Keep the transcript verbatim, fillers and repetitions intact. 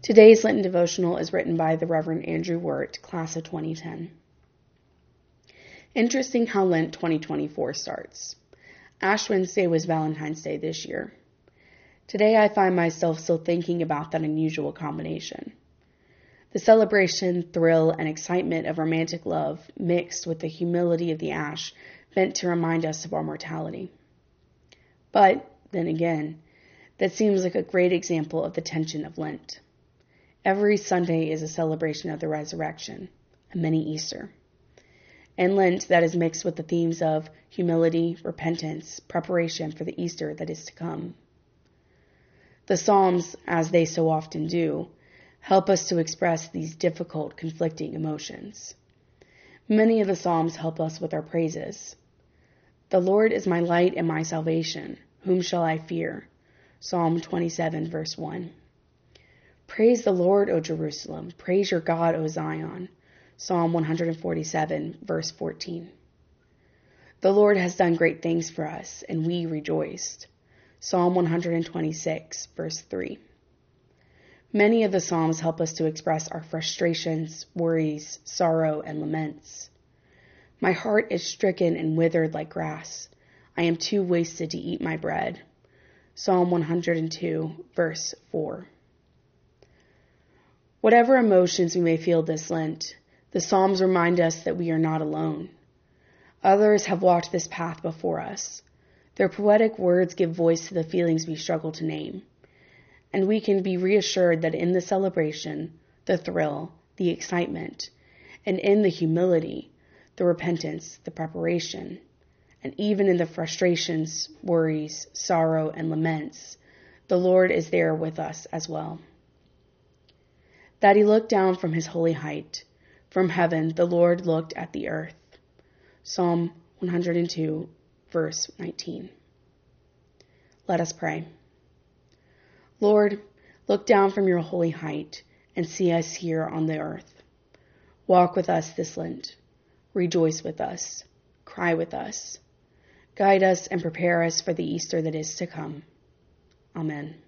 Today's Lenten devotional is written by the Reverend Andrew Wirt, class of twenty ten. Interesting how Lent twenty twenty-four starts. Ash Wednesday was Valentine's Day this year. Today I find myself still thinking about that unusual combination. The celebration, thrill, and excitement of romantic love mixed with the humility of the ash meant to remind us of our mortality. But, then again, that seems like a great example of the tension of Lent. Every Sunday is a celebration of the resurrection, a mini Easter. And Lent that is mixed with the themes of humility, repentance, preparation for the Easter that is to come. The Psalms, as they so often do, help us to express these difficult, conflicting emotions. Many of the Psalms help us with our praises. The Lord is my light and my salvation. Whom shall I fear? Psalm twenty-seven, verse one. Praise the Lord, O Jerusalem. Praise your God, O Zion. Psalm one forty-seven, verse fourteen. The Lord has done great things for us, and we rejoiced. Psalm one twenty-six, verse three. Many of the Psalms help us to express our frustrations, worries, sorrow, and laments. My heart is stricken and withered like grass. I am too wasted to eat my bread. Psalm one hundred two, verse four. Whatever emotions we may feel this Lent, the Psalms remind us that we are not alone. Others have walked this path before us. Their poetic words give voice to the feelings we struggle to name. And we can be reassured that in the celebration, the thrill, the excitement, and in the humility, the repentance, the preparation, and even in the frustrations, worries, sorrow, and laments, the Lord is there with us as well. That he looked down from his holy height. From heaven, the Lord looked at the earth. Psalm one hundred two, verse nineteen. Let us pray. Lord, look down from your holy height and see us here on the earth. Walk with us this Lent. Rejoice with us. Cry with us. Guide us and prepare us for the Easter that is to come. Amen.